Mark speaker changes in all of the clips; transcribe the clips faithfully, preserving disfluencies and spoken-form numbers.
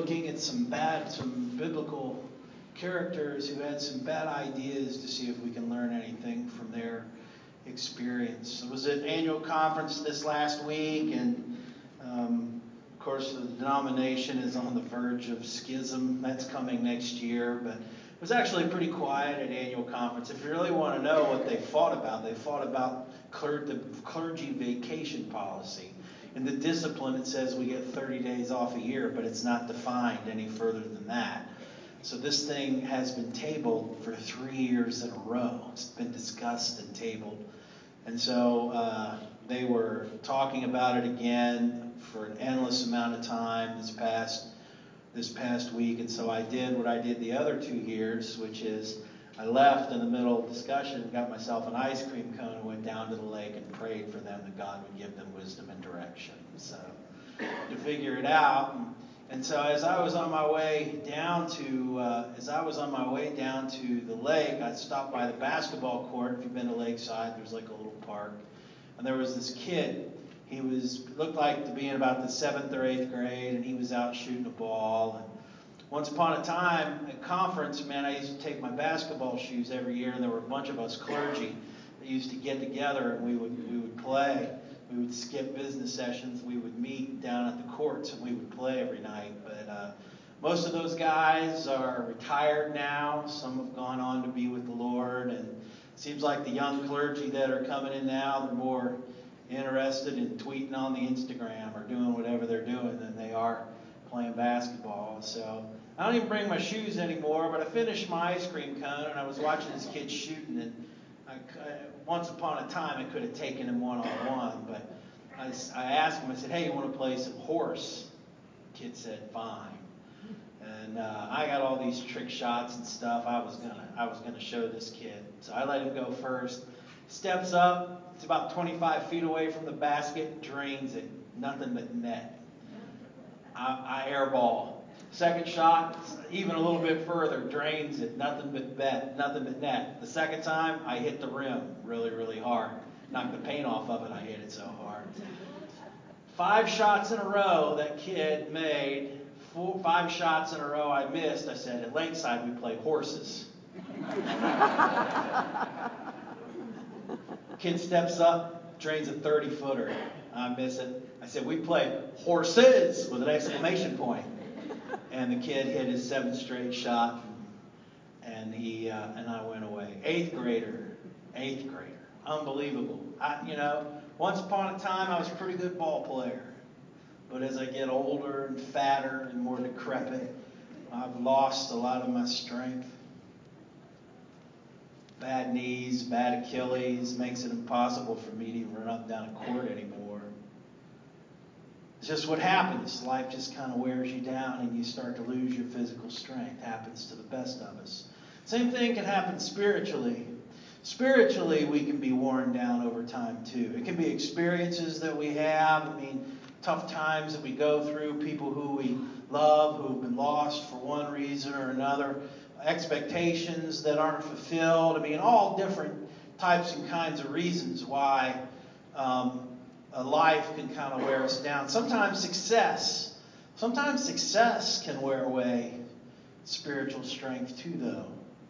Speaker 1: looking at some bad, some biblical characters who had some bad ideas to see if we can learn anything from their experience. It was an annual conference this last week, and um, of course the denomination is on the verge of schism. That's coming next year, but it was actually pretty quiet at annual conference. If you really want to know what they fought about, they fought about cler- the clergy vacation policy. In the discipline, it says we get thirty days off a year, but it's not defined any further than that. So this thing has been tabled for three years in a row. It's been discussed and tabled. And so uh, they were talking about it again for an endless amount of time this past this past week. And so I did what I did the other two years, which is I left in the middle of discussion, got myself an ice cream cone, and went down to the lake and prayed for them that God would give them wisdom and direction. So to figure it out. And, And so as I was on my way down to, uh, as I was on my way down to the lake, I stopped by the basketball court. If you've been to Lakeside, there's like a little park. And there was this kid. He was, looked like to be in about the seventh or eighth grade, and he was out shooting a ball. And once upon a time, at conference, man, I used to take my basketball shoes every year, and there were a bunch of us clergy that used to get together, and we would we would play. We would skip business sessions. We would meet down at the courts, and we would play every night. But uh, most of those guys are retired now. Some have gone on to be with the Lord. And it seems like the young clergy that are coming in now, they're more interested in tweeting on the Instagram or doing whatever they're doing than they are playing basketball. So I don't even bring my shoes anymore, but I finished my ice cream cone, and I was watching this kid shooting, and I, I, once upon a time, I could have taken him one-on-one, but I, I asked him, I said, hey, you want to play some horse? The kid said, fine. And uh, I got all these trick shots and stuff I was gonna I was gonna show this kid. So I let him go first. Steps up, it's about twenty-five feet away from the basket, drains it. Nothing but net. I, I airball. Second shot, even a little bit further, drains it. Nothing but bet, nothing but net. The second time, I hit the rim really, really hard. Knocked the paint off of it. I hit it so hard. Five shots in a row that kid made. Four, five shots in a row I missed. I said, at Lakeside we play horses. Kid steps up, drains a thirty-footer. I miss it. I said, we play horses with an exclamation point. And the kid hit his seventh straight shot, and he uh, and I went away. Eighth grader, eighth grader, unbelievable. I, you know, once upon a time I was a pretty good ball player, but as I get older and fatter and more decrepit, I've lost a lot of my strength. Bad knees, bad Achilles makes it impossible for me to even run up and down a court anymore. It's just what happens. Life just kind of wears you down and you start to lose your physical strength. It happens to the best of us. Same thing can happen spiritually. Spiritually, we can be worn down over time too. It can be experiences that we have. I mean, tough times that we go through, people who we love, who have been lost for one reason or another, expectations that aren't fulfilled. I mean, all different types and kinds of reasons why um, a life can kind of wear us down. Sometimes success. Sometimes success can wear away spiritual strength too, though.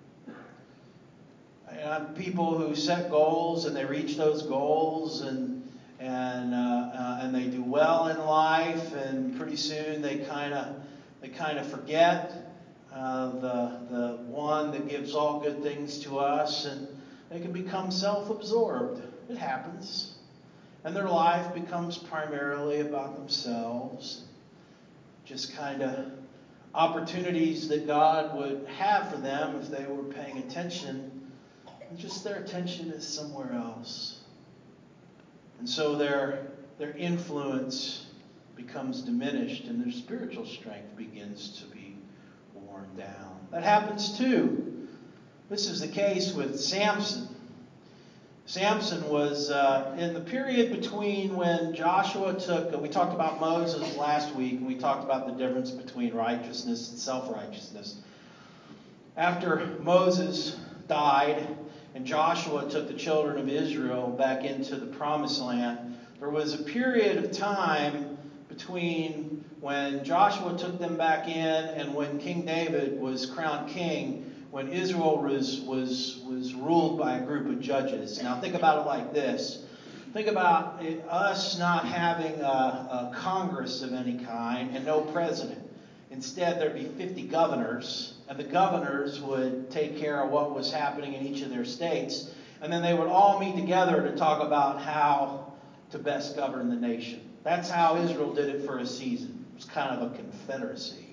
Speaker 1: And people who set goals and they reach those goals and and uh, uh, and they do well in life, and pretty soon they kind of they kind of forget uh, the the one that gives all good things to us, and they can become self-absorbed. It happens. And their life becomes primarily about themselves. Just kind of opportunities that God would have for them if they were paying attention. And just their attention is somewhere else. And so their, their influence becomes diminished and their spiritual strength begins to be worn down. That happens too. This is the case with Samson. Samson was uh, in the period between when Joshua took, uh, we talked about Moses last week, and we talked about the difference between righteousness and self-righteousness. After Moses died and Joshua took the children of Israel back into the promised land, there was a period of time between when Joshua took them back in and when King David was crowned king, when Israel was was was ruled by a group of judges. Now think about it like this. Think about it, us not having a, a Congress of any kind and no president. Instead, there'd be fifty governors, and the governors would take care of what was happening in each of their states, and then they would all meet together to talk about how to best govern the nation. That's how Israel did it for a season. It was kind of a confederacy.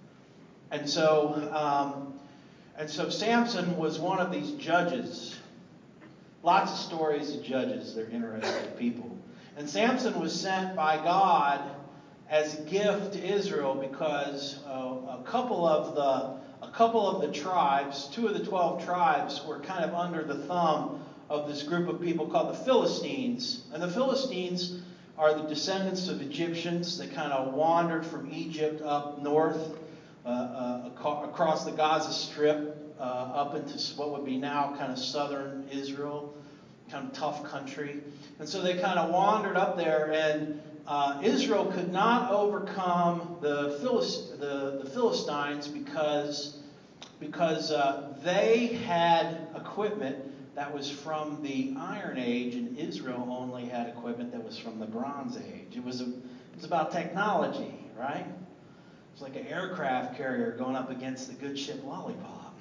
Speaker 1: And so, um, and so Samson was one of these judges. Lots of stories of judges. They're interesting people. And Samson was sent by God as a gift to Israel because uh, a couple of the a couple of the tribes, two of the twelve tribes, were kind of under the thumb of this group of people called the Philistines. And the Philistines are the descendants of Egyptians that kind of wandered from Egypt up north, uh, uh, across the Gaza Strip, uh, up into what would be now kind of southern Israel, kind of tough country. And so they kind of wandered up there, and uh, Israel could not overcome the, Philist- the, the Philistines because, because uh, they had equipment that was from the Iron Age, and Israel only had equipment that was from the Bronze Age. It was a, it was about technology, right? It's like an aircraft carrier going up against the good ship Lollipop.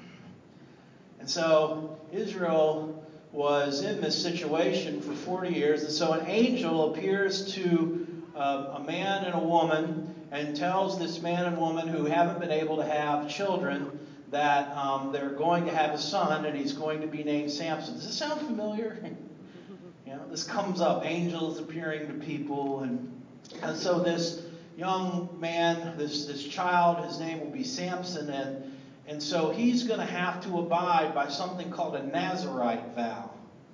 Speaker 1: And so Israel was in this situation for forty years, and so an angel appears to uh, a man and a woman and tells this man and woman who haven't been able to have children that um, they're going to have a son, and he's going to be named Samson. Does this sound familiar? You know, this comes up, angels appearing to people, and, and so this young man, this this child, his name will be Samson, and and so he's going to have to abide by something called a Nazirite vow.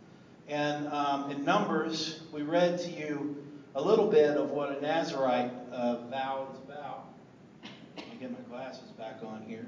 Speaker 1: And um, in Numbers, we read to you a little bit of what a Nazirite uh, vow is about. Let me get my glasses back on here.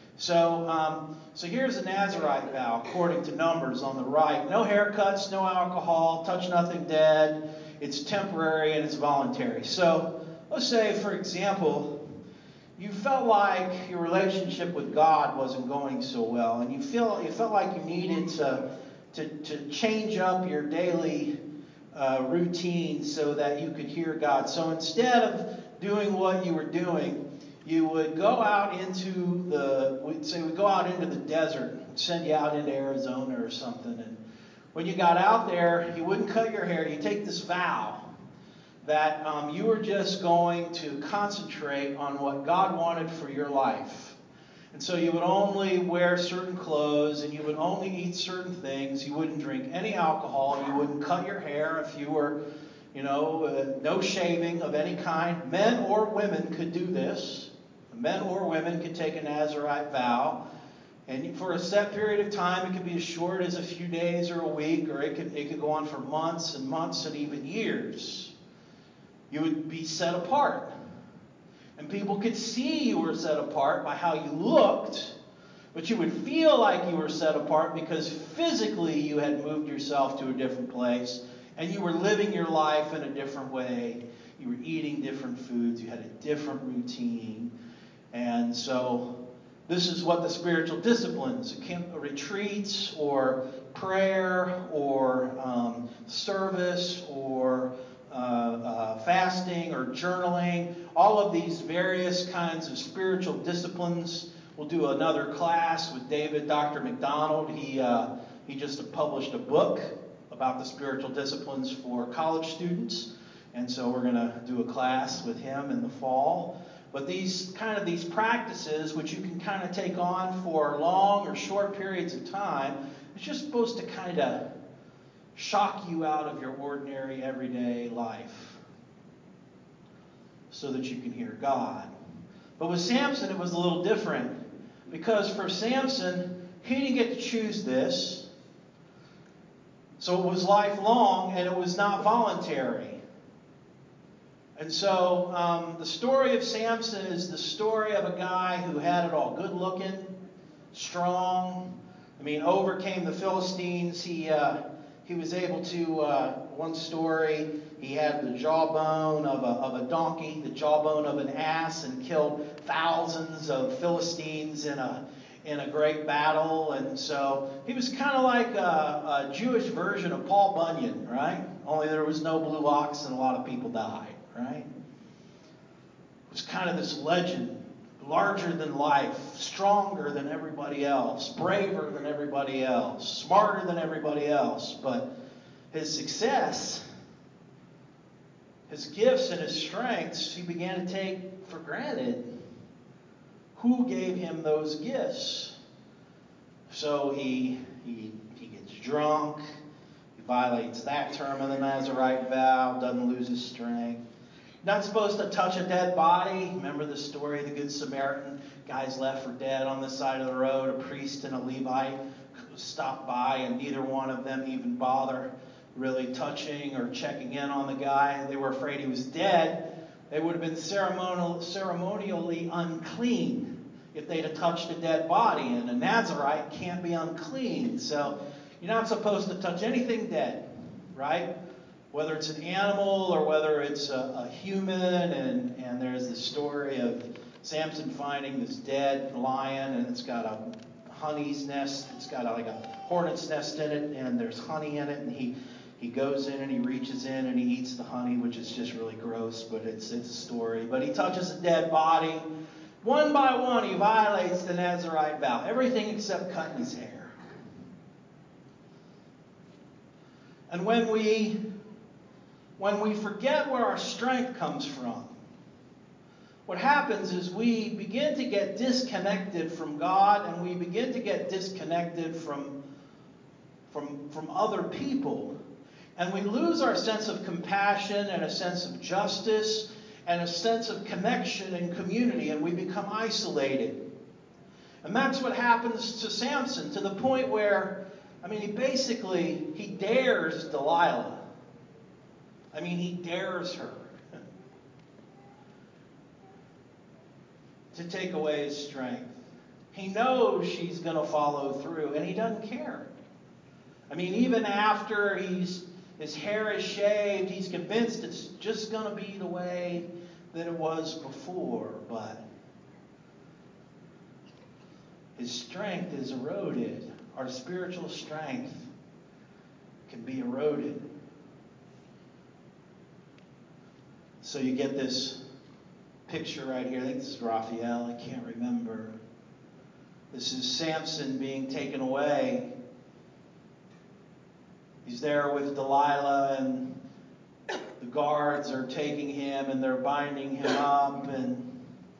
Speaker 1: So, um, so here's a Nazirite vow, according to Numbers on the right. No haircuts, no alcohol, touch nothing dead. It's temporary and it's voluntary. So, let's say, for example, you felt like your relationship with God wasn't going so well, and you feel you felt like you needed to to, to change up your daily uh, routine so that you could hear God. So instead of doing what you were doing, you would go out into the, we'd say we go out into the desert, send you out into Arizona or something. And when you got out there, you wouldn't cut your hair. You take this vow that um, you were just going to concentrate on what God wanted for your life. And so you would only wear certain clothes, and you would only eat certain things. You wouldn't drink any alcohol. You wouldn't cut your hair if you were, you know, uh, no shaving of any kind. Men or women could do this. Men or women could take a Nazirite vow, and for a set period of time, it could be as short as a few days or a week, or it could it could go on for months and months and even years. You would be set apart, and people could see you were set apart by how you looked, but you would feel like you were set apart because physically you had moved yourself to a different place, and you were living your life in a different way. You were eating different foods. You had a different routine. And so this is what the spiritual disciplines, retreats or prayer or um, service or uh, uh, fasting or journaling, all of these various kinds of spiritual disciplines. We'll do another class with David, Doctor McDonald. He, uh, he just published a book about the spiritual disciplines for college students. And so we're going to do a class with him in the fall. But these kind of these practices, which you can kind of take on for long or short periods of time, it's just supposed to kind of shock you out of your ordinary, everyday life so that you can hear God. But with Samson, it was a little different. Because for Samson, he didn't get to choose this. So it was lifelong, and it was not voluntary. And so um, the story of Samson is the story of a guy who had it all. Good looking, strong. I mean, overcame the Philistines. He uh, he was able to, uh, one story, He had the jawbone of a, of a donkey, the jawbone of an ass, and killed thousands of Philistines in a in a great battle. And so he was kind of like a, a Jewish version of Paul Bunyan, right? Only there was no blue ox and a lot of people died, right? It was kind of this legend, larger than life, stronger than everybody else, braver than everybody else, smarter than everybody else. But his success, his gifts and his strengths, he began to take for granted. Who gave him those gifts? So he, he, he gets drunk, he violates that term of the Nazirite vow, doesn't lose his strength. Not supposed to touch a dead body. Remember the story of the Good Samaritan? Guys left for dead on the side of the road. A priest and a Levite stopped by, and neither one of them even bother really touching or checking in on the guy. They were afraid he was dead. They would have been ceremonial, ceremonially unclean if they'd have touched a dead body. And a Nazirite can't be unclean. So you're not supposed to touch anything dead, right? Whether it's an animal or whether it's a, a human. And, and there's the story of Samson finding this dead lion, and it's got a honey's nest. It's got a, like a hornet's nest in it, and there's honey in it. And he, he goes in and he reaches in and he eats the honey, which is just really gross, but it's, it's a story. But he touches a dead body. One by one, he violates the Nazirite vow. Everything except cutting his hair. And when we, when we forget where our strength comes from, what happens is we begin to get disconnected from God, and we begin to get disconnected from, from, from other people. And we lose our sense of compassion and a sense of justice and a sense of connection and community, and we become isolated. And that's what happens to Samson, to the point where, I mean, he basically, he dares Delilah. I mean, he dares her to take away his strength. He knows she's going to follow through, and he doesn't care. I mean, even after he's his hair is shaved, he's convinced it's just going to be the way that it was before, but his strength is eroded. Our spiritual strength can be eroded. So you get this picture right here. I think this is Raphael. I can't remember. This is Samson being taken away. He's there with Delilah, and the guards are taking him, and they're binding him up, and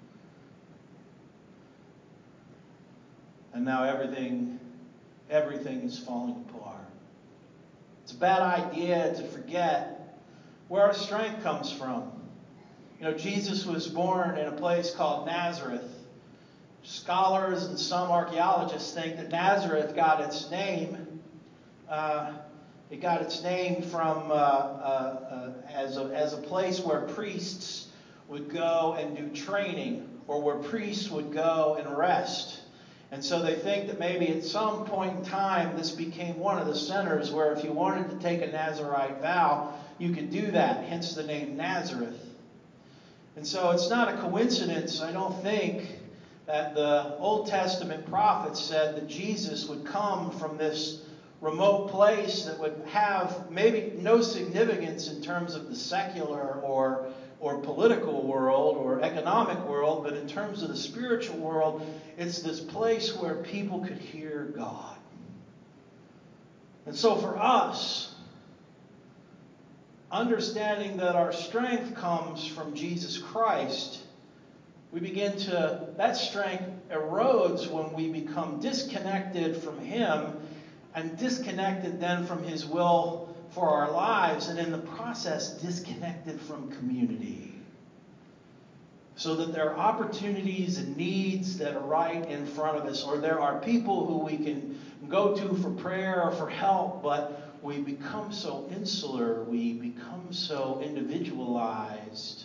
Speaker 1: and now everything, everything is falling apart. It's a bad idea to forget where our strength comes from. You know, Jesus was born in a place called Nazareth. Scholars and some archaeologists think that Nazareth got its name. Uh, It got its name from uh, uh, uh, as, a, as a place where priests would go and do training, or where priests would go and rest. And so they think that maybe at some point in time this became one of the centers where if you wanted to take a Nazirite vow, you could do that, hence the name Nazareth. And so it's not a coincidence, I don't think, that the Old Testament prophets said that Jesus would come from this remote place that would have maybe no significance in terms of the secular or or political world or economic world, but in terms of the spiritual world, it's this place where people could hear God. And so for us, understanding that our strength comes from Jesus Christ, we begin to, that strength erodes when we become disconnected from Him, and disconnected then from His will for our lives, and in the process disconnected from community. So that there are opportunities and needs that are right in front of us, or there are people who we can go to for prayer or for help, but we become so insular, we become so individualized.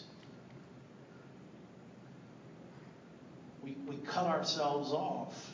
Speaker 1: We, we cut ourselves off.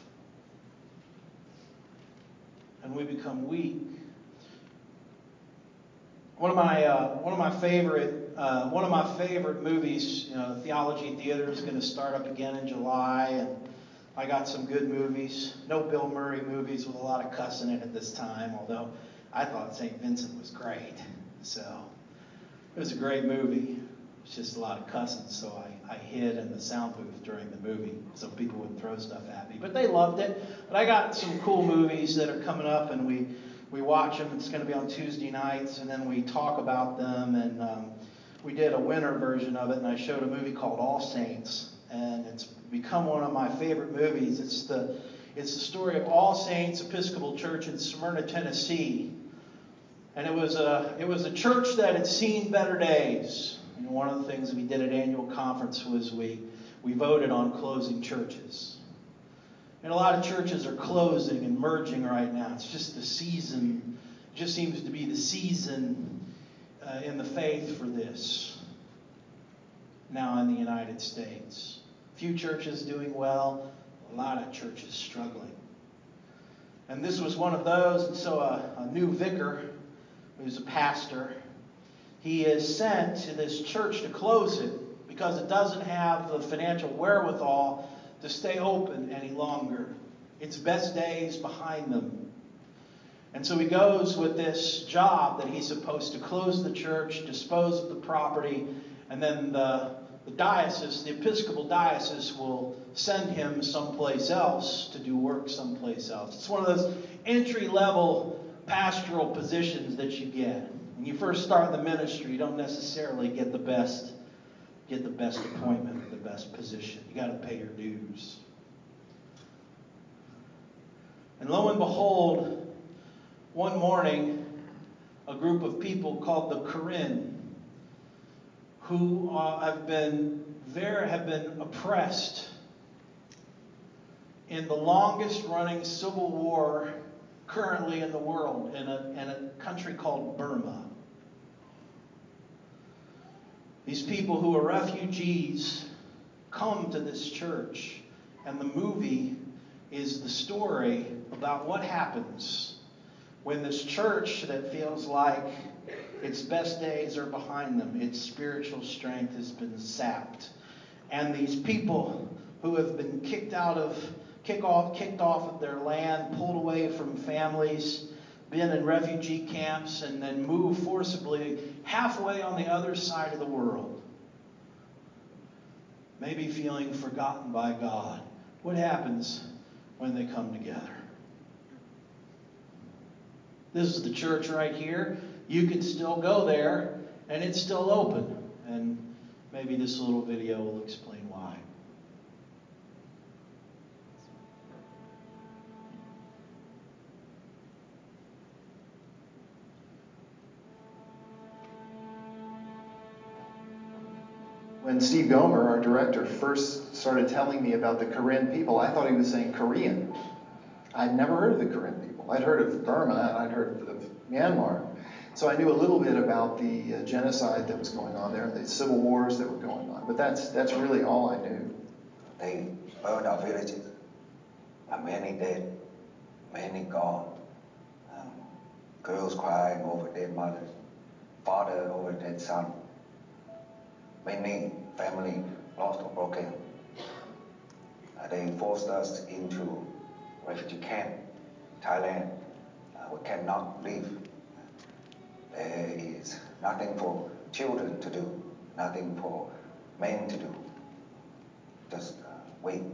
Speaker 1: And we become weak. One of my uh, one of my favorite uh, one of my favorite movies, you know, Theology Theater is going to start up again in July, and I got some good movies. No Bill Murray movies with a lot of cussing in it this time, although I thought Saint Vincent was great. So it was a great movie. It's just a lot of cussing, so I, I hid in the sound booth during the movie so people wouldn't throw stuff at me. But they loved it. But I got some cool movies that are coming up, and we, we watch them. It's going to be on Tuesday nights, and then we talk about them. And um, we did a winter version of it, and I showed a movie called All Saints, and it's become one of my favorite movies. It's the it's the story of All Saints Episcopal Church in Smyrna, Tennessee. And it was a it was a church that had seen better days. You know, one of the things we did at annual conference was we we voted on closing churches. And a lot of churches are closing and merging right now. It's just the season, it just seems to be the season uh, in the faith for this now in the United States. Few churches doing well, a lot of churches struggling. And this was one of those, and so a, a new vicar, who's a pastor, he is sent to this church to close it because it doesn't have the financial wherewithal to stay open any longer. Its best days behind them. And so he goes with this job that he's supposed to close the church, dispose of the property, and then the, the diocese, the Episcopal diocese, will send him someplace else to do work someplace else. It's one of those entry-level pastoral positions that you get. When you first start in the ministry, you don't necessarily get the best get the best appointment or the best position. You got to pay your dues. And lo and behold, one morning, a group of people called the Karen, who uh, have been very have been oppressed in the longest running civil war currently in the world, in a, in a country called Burma. These people who are refugees come to this church, and the movie is the story about what happens when this church that feels like its best days are behind them, its spiritual strength has been sapped, and these people who have been kicked out of kick off kicked off of their land, pulled away from families, been in refugee camps, and then moved forcibly halfway on the other side of the world, maybe feeling forgotten by God. What happens when they come together? This is the church right here. You can still go there, and it's still open. And maybe this little video will explain why.
Speaker 2: When Steve Gomer, our director, first started telling me about the Karen people, I thought he was saying Korean. I'd never heard of the Karen people. I'd heard of Burma and I'd heard of Myanmar. So I knew a little bit about the uh, genocide that was going on there and the civil wars that were going on. But that's that's really all I knew.
Speaker 3: They burned our villages. Many dead, many gone. Um, girls crying over dead mothers, father over dead son. Many family lost or broken. Uh, they forced us into refugee camp, Thailand. Uh, we cannot leave. There is nothing for children to do, nothing for men to do. Just uh, wait.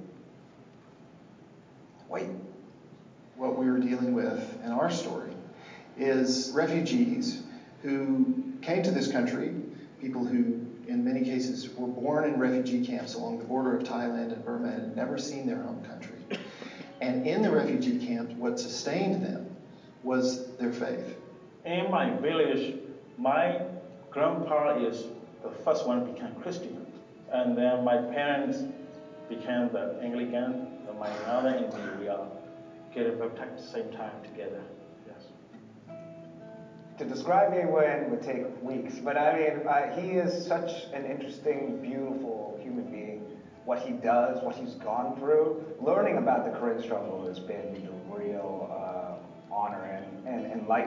Speaker 3: Wait.
Speaker 2: What we were dealing with in our story is refugees who came to this country, people who in many cases were born in refugee camps along the border of Thailand and Burma and had never seen their home country. And in the refugee camp, what sustained them was their faith.
Speaker 4: In my village, my grandpa is the first one to become Christian. And then my parents became the Anglican, and my mother and me, we are getting baptized at the same time together. Yes.
Speaker 5: To describe A Wen would take weeks, but I mean, uh, he is such an interesting, beautiful human being. What he does, what he's gone through, learning about the Karen struggle has been a real uh, honor and, and enlightening.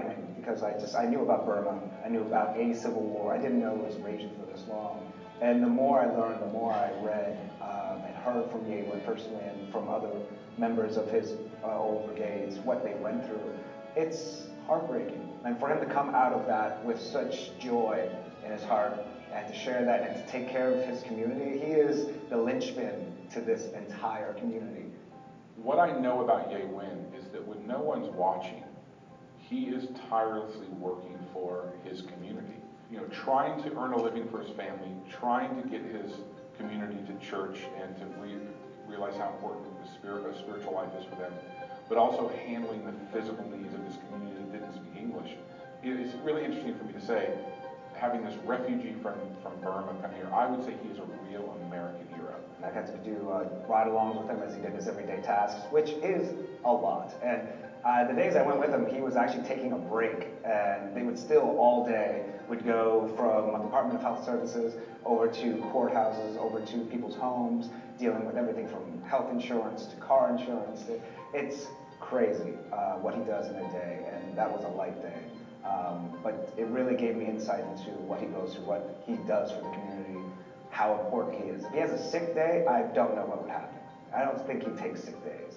Speaker 5: because I just I knew about Burma, I knew about a civil war. I didn't know it was raging for this long. And the more I learned, the more I read um, and heard from Ye Wen personally and from other members of his uh, old brigades, what they went through, it's heartbreaking. And for him to come out of that with such joy in his heart and to share that and to take care of his community, he is the linchpin to this entire community.
Speaker 6: What I know about Ye Wen is that when no one's watching, he is tirelessly working for his community. You know, trying to earn a living for his family, trying to get his community to church and to re- realize how important the spirit, uh, spiritual life is for them, but also handling the physical needs of this community that didn't speak English. It, it's really interesting for me to say, having this refugee from, from Burma come here, I would say he is a real American hero.
Speaker 5: And I got to do uh, ride-alongs with him as he did his everyday tasks, which is a lot. And uh, the days I went with him, he was actually taking a break, and they would still all day would go from Department of Health Services over to courthouses, over to people's homes, dealing with everything from health insurance to car insurance. To, it's crazy uh, what he does in a day, and that was a light day. Um, but it really gave me insight into what he goes through, what he does for the community, how important he is. If he has a sick day, I don't know what would happen. I don't think he takes sick days.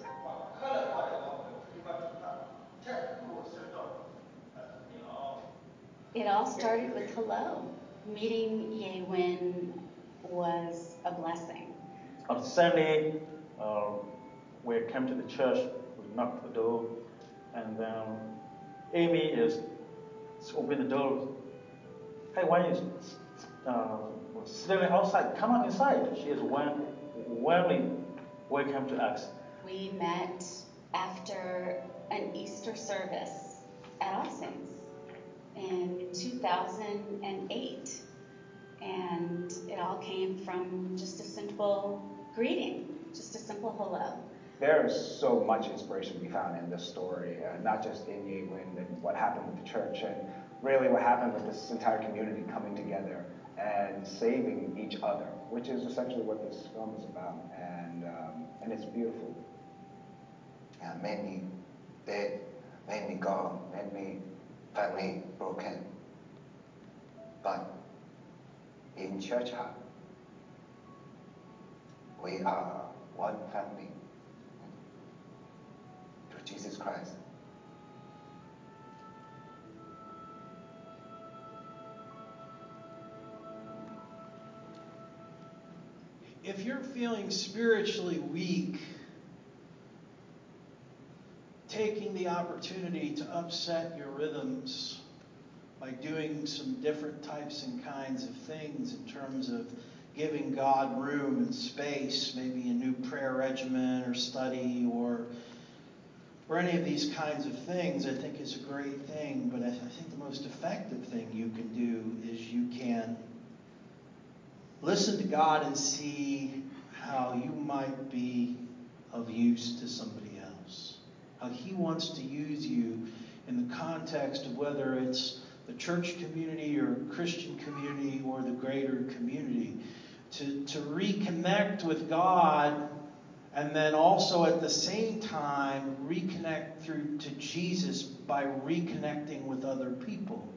Speaker 7: It all started with hello. Meeting Ye Wen was a blessing.
Speaker 4: On Sunday, uh, we came to the church, we knocked the door, and then Amy is open the door. Hey, why are you uh, sitting outside? Come on inside. She is warm, warmly welcome to us.
Speaker 7: We met after an Easter service at All Saints in two thousand eight. And it all came from just a simple greeting, just a simple hello.
Speaker 5: There's so much inspiration to be found in this story, uh, not just in Ye Wen and what happened with the church, and really what happened with this entire community coming together and saving each other, which is essentially what this film is about, and um, and it's beautiful.
Speaker 3: Yeah, many dead, many gone, many family broken. But in church heart, we are one family through Jesus Christ.
Speaker 1: If you're feeling spiritually weak, taking the opportunity to upset your rhythms by doing some different types and kinds of things in terms of giving God room and space, maybe a new prayer regimen or study or or any of these kinds of things, I think is a great thing. But I, I think the most effective thing you can do is you can listen to God and see how you might be of use to somebody else. How He wants to use you in the context of whether it's the church community or Christian community or the greater community. To, to reconnect with God and then also at the same time reconnect through to Jesus by reconnecting with other people.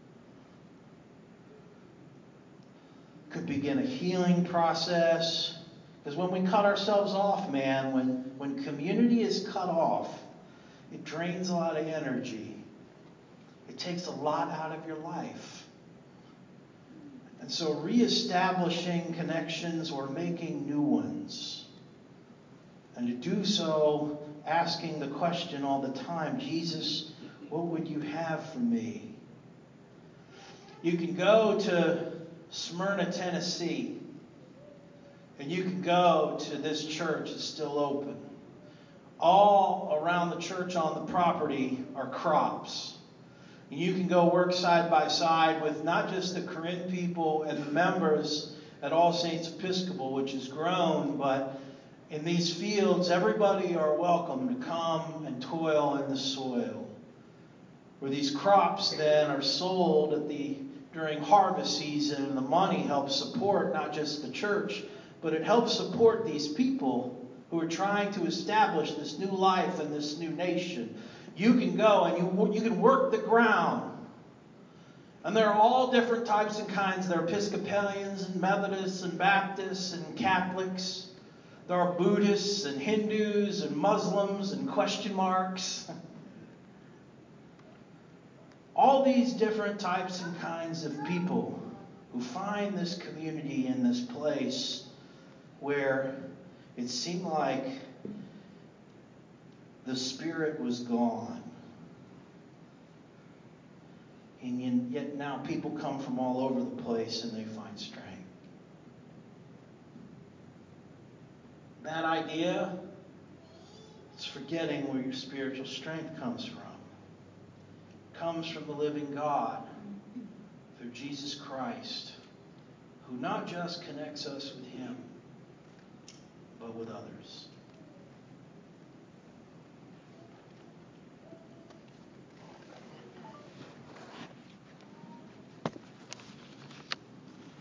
Speaker 1: Could begin a healing process. Because when we cut ourselves off, man, when, when community is cut off, it drains a lot of energy. It takes a lot out of your life. And so reestablishing connections or making new ones. And to do so, asking the question all the time, Jesus, what would you have for me? You can go to Smyrna, Tennessee, and you can go to this church. It's still open. All around the church on the property are crops. And you can go work side by side with not just the Corinne people and the members at All Saints Episcopal, which has grown, but in these fields, everybody are welcome to come and toil in the soil. Where these crops then are sold at the during harvest season, and the money helps support not just the church, but it helps support these people who are trying to establish this new life and this new nation. you can go and you, you can work the ground. And there are all different types and kinds. There are Episcopalians and Methodists and Baptists and Catholics. There are Buddhists and Hindus and Muslims and question marks. All these different types and kinds of people who find this community in this place where it seemed like the Spirit was gone. And yet now people come from all over the place and they find strength. That idea is forgetting where your spiritual strength comes from. It comes from the living God through Jesus Christ, who not just connects us with Him, but with others.